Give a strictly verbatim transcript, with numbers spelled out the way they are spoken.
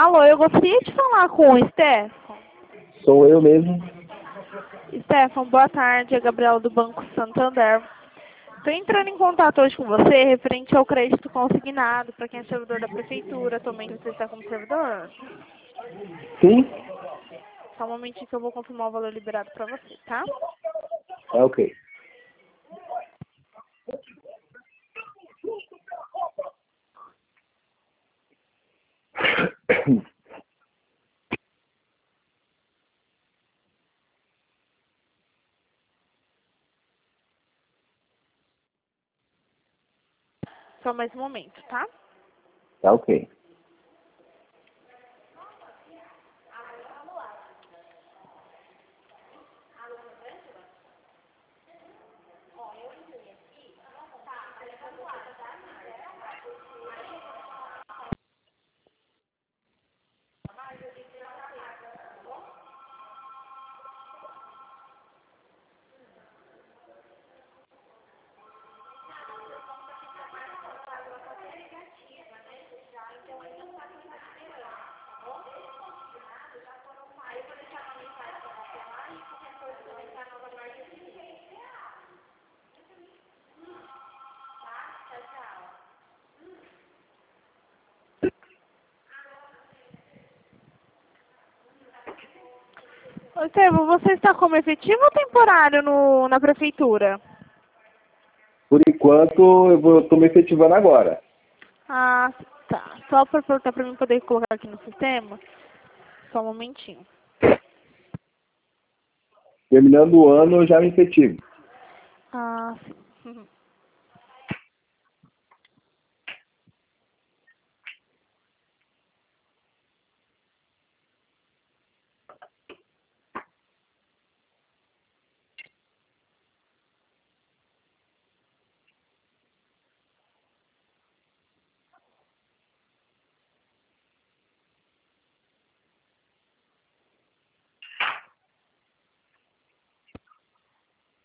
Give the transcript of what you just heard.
Alô, eu gostaria de falar com o Stefan. Sou eu mesmo. Stefan, boa tarde. É a Gabriela do Banco Santander. Estou entrando em contato hoje com você referente ao crédito consignado para quem é servidor da prefeitura. Atualmente você está como servidor? Sim? Só um momentinho que eu vou confirmar o valor liberado para você, tá? É ok. Só mais um momento, tá? Tá ok. Ô, Estevão, você está como efetivo ou temporário no, na prefeitura? Por enquanto, eu estou me efetivando agora. Ah, tá. Só para perguntar para mim poder colocar aqui no sistema. Só um momentinho. Terminando o ano, eu já me efetivo. Ah, sim.